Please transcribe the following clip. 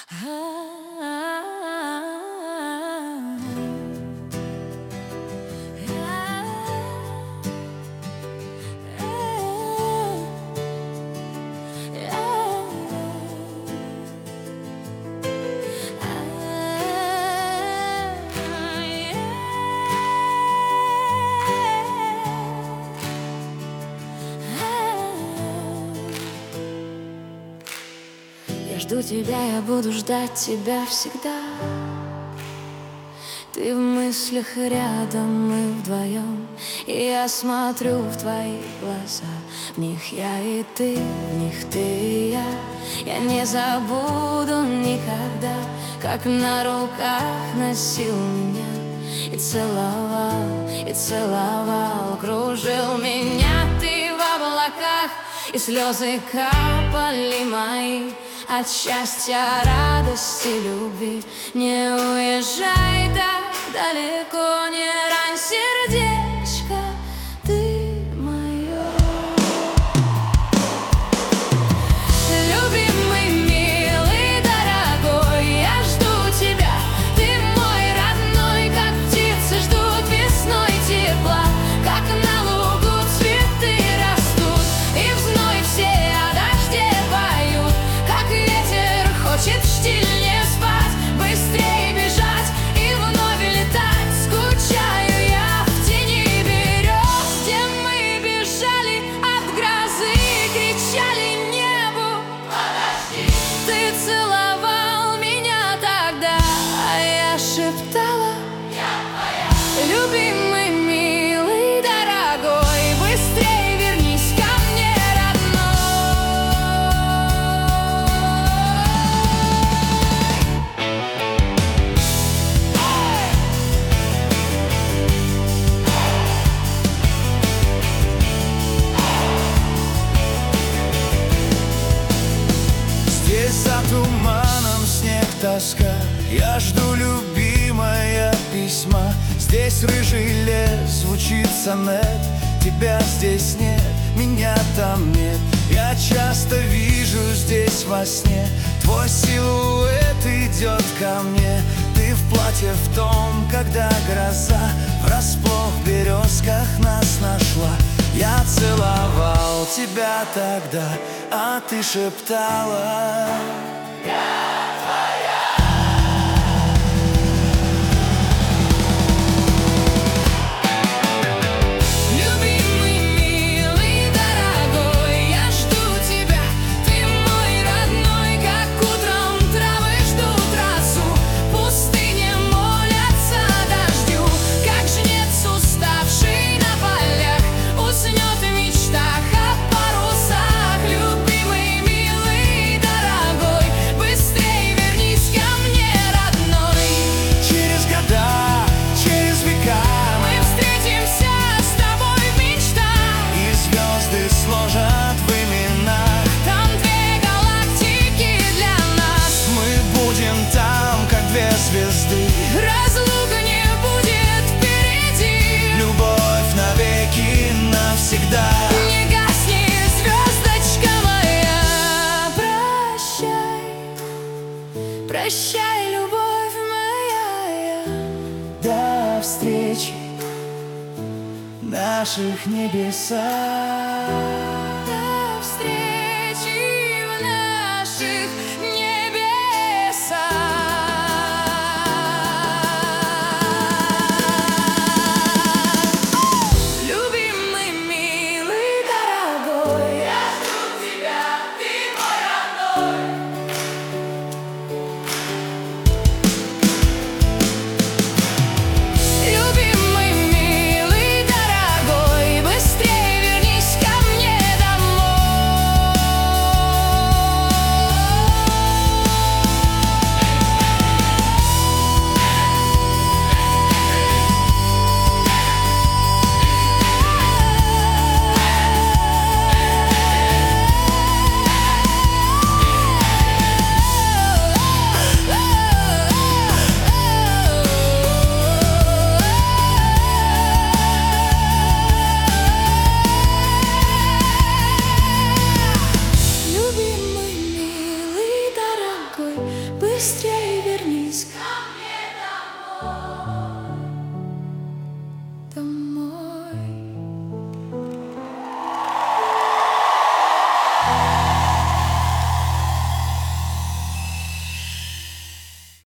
Я жду тебя, я буду ждать тебя всегда. Ты в мыслях рядом, мы вдвоем. И я смотрю в твои глаза. В них я и ты, в них ты и я. Я не забуду никогда, как на руках носил меня и целовал, кружил меня ты в облаках. И слезы капали мои от счастья, радости, любви. Не уезжай так далеко, не рань сердечко, ты мое. Любимый, милый, дорогой, я жду тебя. Ты мой родной, как птицы ждут весной тепла, как на лугу цветы растут, и в зной все о дожде поют, как ветер хочет штиль не спать, быстрее бежать и вновь летать. Скучаю я в тени берез, где мы бежали от грозы и кричали небу: подожди! Ты целовал меня тогда, а я шептала: я твоя. Любимый, милый, дорогой, быстрее вернись ко мне, Здесь за туманом снег, тоска. Я жду, любимая, письма. Здесь рыжий лес, звучит сонет. Тебя здесь нет, меня там нет. Я часто вижу здесь во сне твой силуэт идет ко мне. Ты в платье в том, когда гроза врасплох в березках нас нашла. Я целовал тебя тогда, а ты шептала: я твоя. любимый, милый, дорогой, я жду тебя. Ты мой родной, как утром травы ждут росу, пустыни молятся дождю, как жнец, уставший на полях, уснет в мечтах о парусах. Любимый, милый, дорогой, быстрей вернись ко мне, родной. Через года, через века Мы встретимся с тобой в мечтах, и звезды сложат в именах. там две галактики для нас. Мы будем там, как две звезды. Разлука не будет впереди. Любовь навеки, навсегда. Не гасни, звездочка моя. Прощай, прощай, любовь моя. До встречи в наших небесах. Любимый, милый, дорогой, быстрее вернись ко мне, листве.